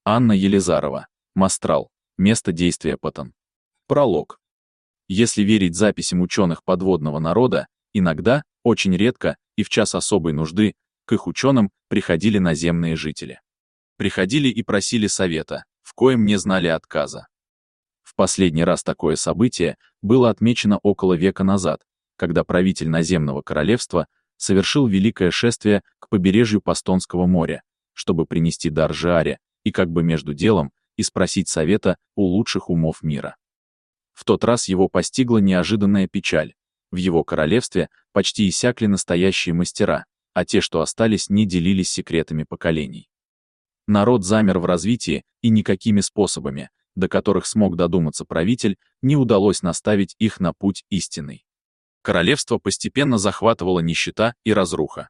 Анна Елизарова. Мастрал. Место действия Паттон. Пролог. Если верить записям ученых подводного народа, иногда, очень редко и в час особой нужды, к их ученым приходили наземные жители. Приходили и просили совета, в коем не знали отказа. В последний раз такое событие было отмечено около века назад, когда правитель наземного королевства совершил великое шествие к побережью Пастонского моря, чтобы принести дар Жааре и как бы между делом и спросить совета у лучших умов мира. В тот раз его постигла неожиданная печаль. В его королевстве почти иссякли настоящие мастера, а те, что остались, не делились секретами поколений. Народ замер в развитии, и никакими способами, до которых смог додуматься правитель, не удалось наставить их на путь истинный. Королевство постепенно захватывало нищета и разруха.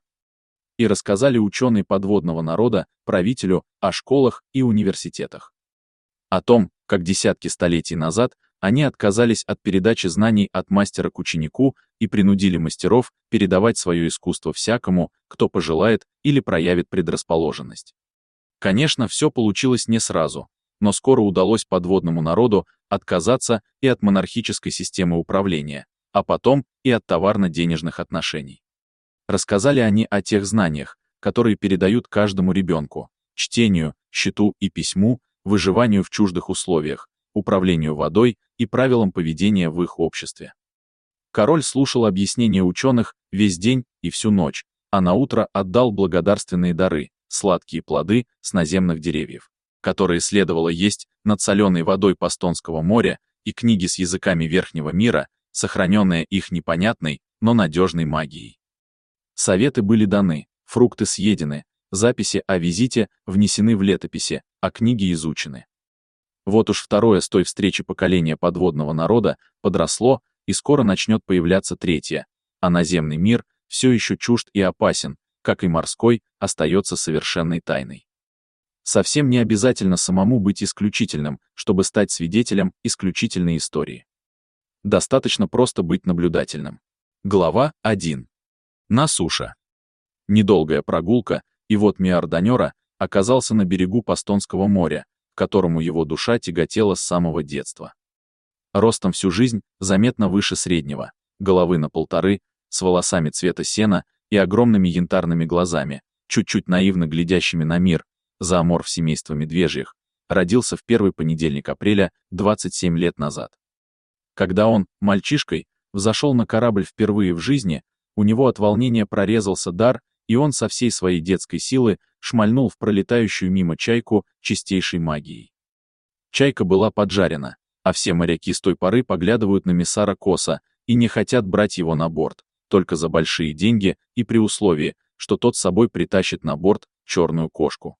И рассказали ученые подводного народа правителю о школах и университетах. О том, как десятки столетий назад они отказались от передачи знаний от мастера к ученику и принудили мастеров передавать свое искусство всякому, кто пожелает или проявит предрасположенность. Конечно, все получилось не сразу, но скоро удалось подводному народу отказаться и от монархической системы управления, а потом и от товарно-денежных отношений. Рассказали они о тех знаниях, которые передают каждому ребенку: чтению, счету и письму, выживанию в чуждых условиях, управлению водой и правилам поведения в их обществе. Король слушал объяснения ученых весь день и всю ночь, а наутро отдал благодарственные дары, сладкие плоды с наземных деревьев, которые следовало есть над соленой водой Пастонского моря, и книги с языками Верхнего мира, сохраненные их непонятной, но надежной магией. Советы были даны, фрукты съедены, записи о визите внесены в летописи, а книги изучены. Вот уж второе с той встречи поколение подводного народа подросло, и скоро начнет появляться третье, а наземный мир все еще чужд и опасен, как и морской, остается совершенной тайной. Совсем не обязательно самому быть исключительным, чтобы стать свидетелем исключительной истории. Достаточно просто быть наблюдательным. Глава 1. На суше. Недолгая прогулка, и вот Миар Данёра оказался на берегу Пастонского моря, к которому его душа тяготела с самого детства. Ростом всю жизнь заметно выше среднего, головы на 1,5, с волосами цвета сена и огромными янтарными глазами, чуть-чуть наивно глядящими на мир, зооморф семейства медвежьих, родился в первый понедельник апреля 27 лет назад. Когда он, мальчишкой, взошел на корабль впервые в жизни, у него от волнения прорезался дар, и он со всей своей детской силы шмальнул в пролетающую мимо чайку чистейшей магией. Чайка была поджарена, а все моряки с той поры поглядывают на Миссара косо и не хотят брать его на борт, только за большие деньги и при условии, что тот с собой притащит на борт черную кошку.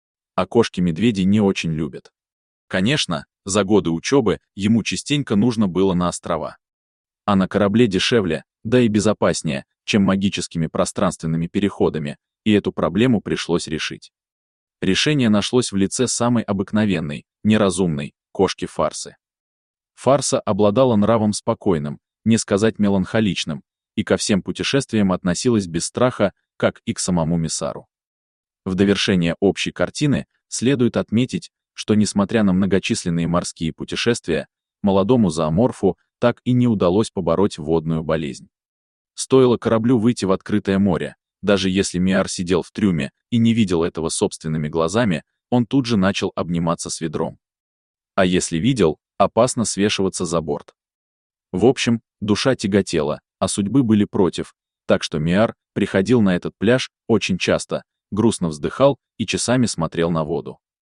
А кошки-медведи не очень любят. Конечно, за годы учебы ему частенько нужно было на острова. А на корабле дешевле, да и безопаснее, чем магическими пространственными переходами, и эту проблему пришлось решить. Решение нашлось в лице самой обыкновенной, неразумной кошки Фарсы. Фарса обладала нравом спокойным, не сказать меланхоличным, и ко всем путешествиям относилась без страха, как и к самому Миссару. В довершение общей картины следует отметить, что, несмотря на многочисленные морские путешествия, молодому зооморфу так и не удалось побороть водную болезнь. Стоило кораблю выйти в открытое море, даже если Миар сидел в трюме и не видел этого собственными глазами, он тут же начал обниматься с ведром. А если видел, опасно свешиваться за борт. В общем, душа тяготела, а судьбы были против, так что Миар приходил на этот пляж очень часто, грустно вздыхал и часами смотрел на воду.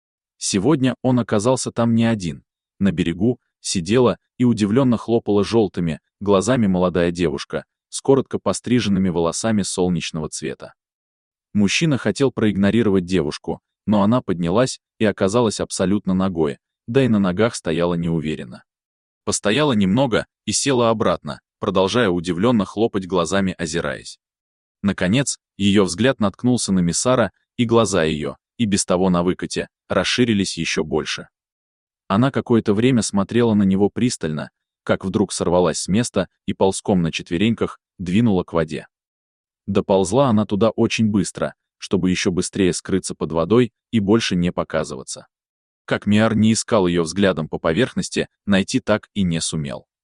Сегодня он оказался там не один. На берегу сидела и удивленно хлопала желтыми глазами молодая девушка с коротко постриженными волосами солнечного цвета. Мужчина хотел проигнорировать девушку, но она поднялась и оказалась абсолютно нагой, да и на ногах стояла неуверенно. Постояла немного и села обратно, продолжая удивленно хлопать глазами, озираясь. Наконец, ее взгляд наткнулся на Миссара, и глаза ее, и без того на выкате, расширились еще больше. Она какое-то время смотрела на него пристально, как вдруг сорвалась с места и ползком на четвереньках двинула к воде. Доползла она туда очень быстро, чтобы еще быстрее скрыться под водой и больше не показываться. Как Миар не искал ее взглядом по поверхности, найти так и не сумел.